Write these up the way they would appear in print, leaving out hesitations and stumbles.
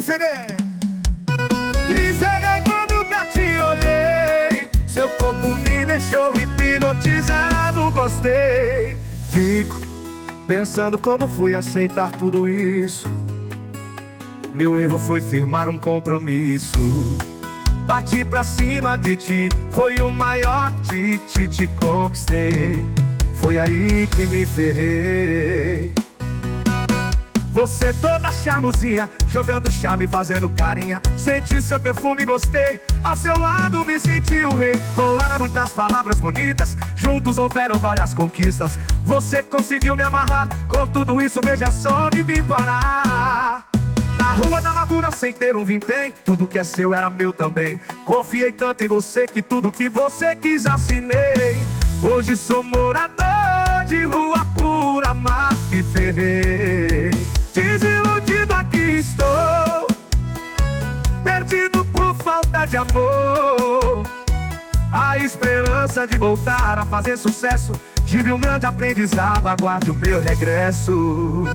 ferrei. Me ferrei quando pra te olhei. Seu corpo me deixou hipnotizado, gostei. Fico pensando como fui aceitar tudo isso. Meu erro foi firmar um compromisso. Parti pra cima de ti, foi o maior, te conquistei. Foi aí que me ferrei. Você toda charmosinha, jogando charme, fazendo carinha. Senti seu perfume, gostei. Ao seu lado me senti o rei. Rolaram muitas palavras bonitas, juntos houveram várias conquistas. Você conseguiu me amarrar, com tudo isso veja só me vim parar. Na rua da amargura, sem ter um vintém, tudo que é seu era meu também. Confiei tanto em você que tudo que você quis assinei. Hoje sou morador de rua por amar, me ferrei. Desiludido aqui estou, perdido por falta de amor. A esperança de voltar a fazer sucesso, tive um grande aprendizado, aguarde o meu regresso.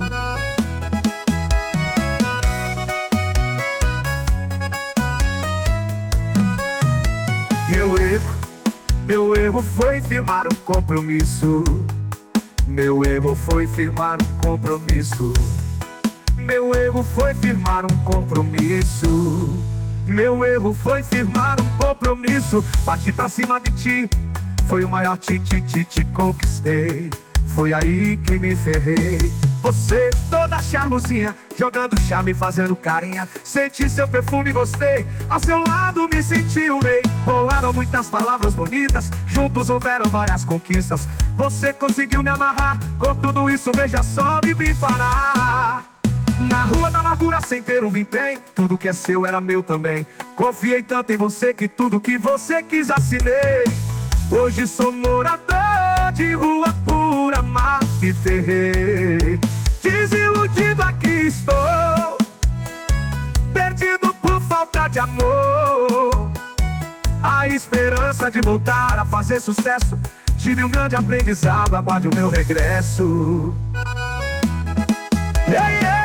Meu erro foi firmar um compromisso. Meu erro foi firmar um compromisso. Meu erro foi firmar um compromisso. Meu erro foi firmar um compromisso. Parti pra cima de ti, foi o maior, te conquistei. Foi aí que me ferrei. Você toda charmosinha, jogando charme, fazendo carinha. Senti seu perfume, gostei. Ao seu lado me senti o rei. Rolaram muitas palavras bonitas, juntos houveram várias conquistas. Você conseguiu me amarrar, com tudo isso veja só me vim parar. Na rua da amargura, sem ter um vintém, tudo que é seu era meu também. Confiei tanto em você que tudo que você quis assinei. Hoje sou morador de rua por amar, me ferrei. Desiludido aqui estou, perdido por falta de amor. A esperança de voltar a fazer sucesso, tive um grande aprendizado, aguarde o meu regresso. Yeah, yeah.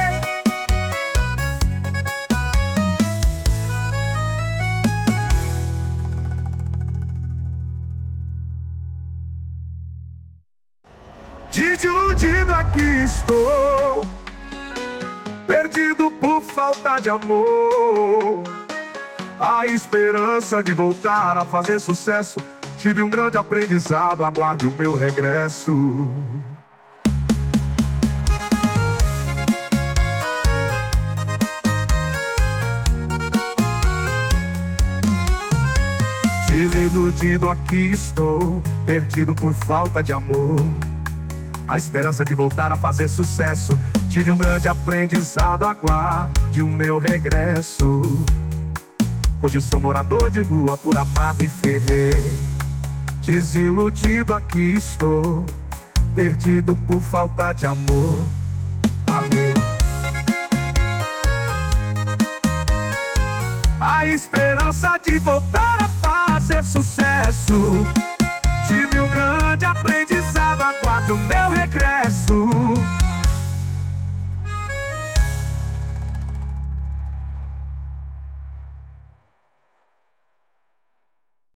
Desiludido aqui estou, perdido por falta de amor. A esperança de voltar a fazer sucesso, tive um grande aprendizado, aguarde o meu regresso. Desiludido aqui estou, perdido por falta de amor. A esperança de voltar a fazer sucesso, tive um grande aprendizado, aguarde o meu regresso. Hoje sou morador de rua por amar, me ferrei. Desiludido aqui estou, perdido por falta de amor. Amor. A esperança de voltar a fazer sucesso, tive um grande aprendizado, aguarde o meu regresso.